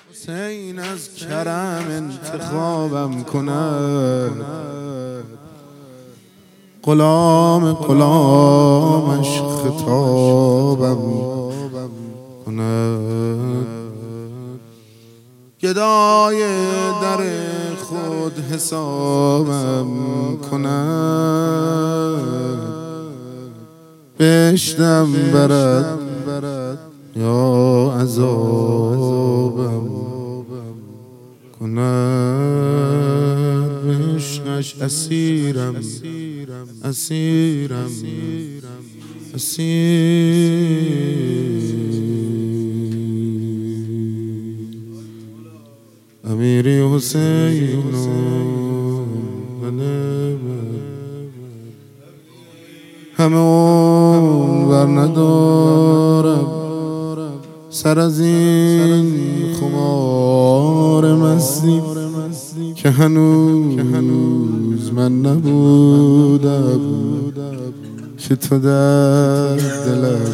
حسین از کرم انتخابم کند، غلامش خطابم کند. گدای در خود حسابم کند، بهشتم برد یا عذابم کند. عشقش اسیرم امیری حسین همه عمر بر ندارم سر از این خمار مستی که هنوز من نبودم که تو در دلم.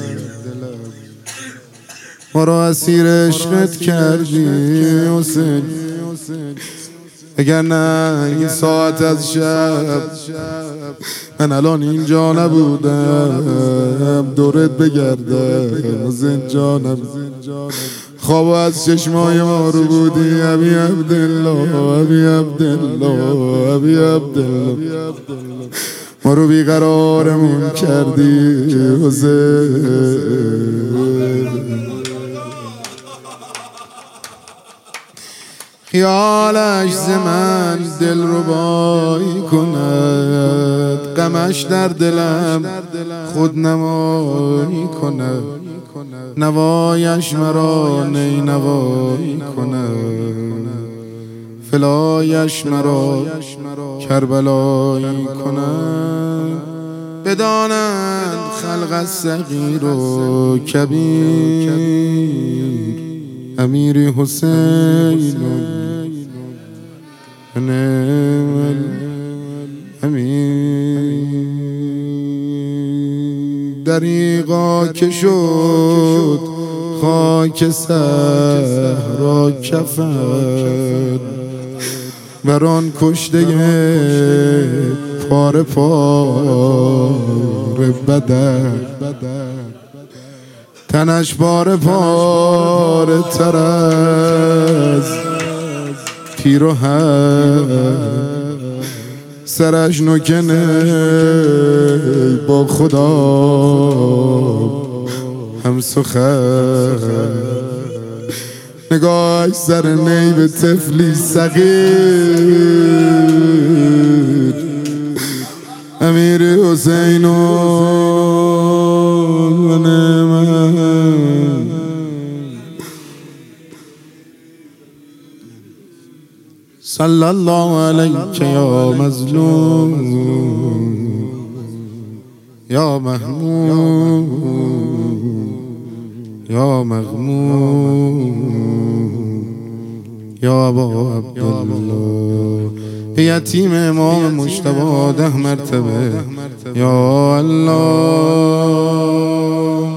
ما را اسیر عشقت کردی حسین، اگر نه این ساعت از شب من الان اینجا نبودم دورت بگردم حسین جانم. خواب از چشمای ما رو بودی ابی عبدالله، ما رو بیقرارمون کردی حسین. خیالش ز من دل ربایی کند، غمش در دلم خود نمایی کند. نوایش مرا نی نوایی کند، فلایش مرا کربلایی کند. بدانند خلق از صغیر و کبیر امیری حسین نعم الامیر. دریغا که شد خاک صحرا کفن، وران کشته پاره بدن، تنش پاره تر از پیراهن، سرش نکنه با خدا هم سخن. نگاهش سر نی به طفلی صغیر امیر حسین و نعمت. صلی الله علیک یا مظلوم یا محمود یا مغموم یا ابا عبدالله. یتیم امام مجتبی 10 مرتبه یا الله.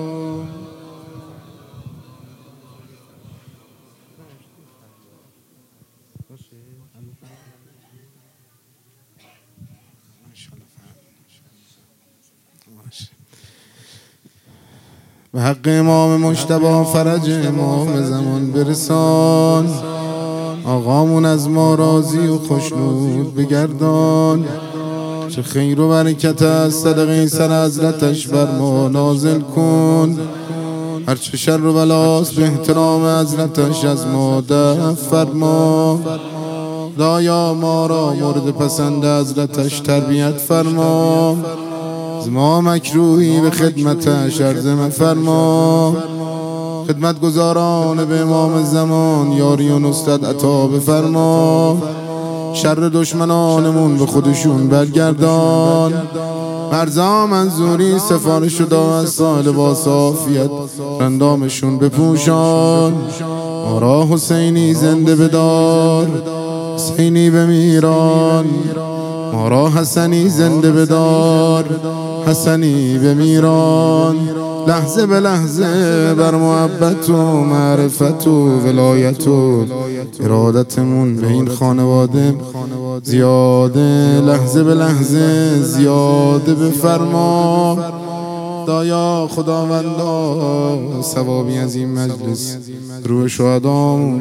به حق امام مجتبی فرج امام زمان برسان، آقامون از ما راضی و خوشنود بگردان. چه خیر و برکت از صدقه سر حضرتش بر ما نازل کن، هرچه شر و بلاست به احترام حضرتش از ما دفع فرما. خدایا ما را مورد پسند حضرتش تربیت فرما، از ما مکروهی به خدمتش عرض مفرما. خدمتگزاران به امام زمان یاری و نصرت عطا بفرما، شر دشمنانمون به خودشون برگردان. مرزا منظوری سفارش شده از سال با صافیت رندامشون بپوشان. ما را حسینی زنده بدار، حسینی بمیران. ما را حسنی زنده بدار، حسنی بمیران. لحظه به لحظه بر محبت و معرفت و ولایت و ارادتمون به این خانواده زیاده، لحظه به لحظه زیاده بفرما دایا خداوندا. ثوابی از این مجلس روح شهدامون،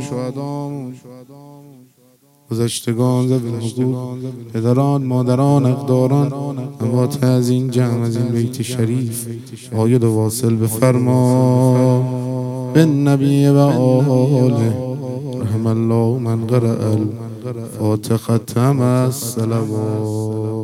گذشتگان ذوی الحقوق، پدران، مادران، اقداران، اموات از این جمع، از این بیت شریف عاید و واصل بفرما. بالنبی و آله رحم الله من قرأ الفاتحة مع الصلوات.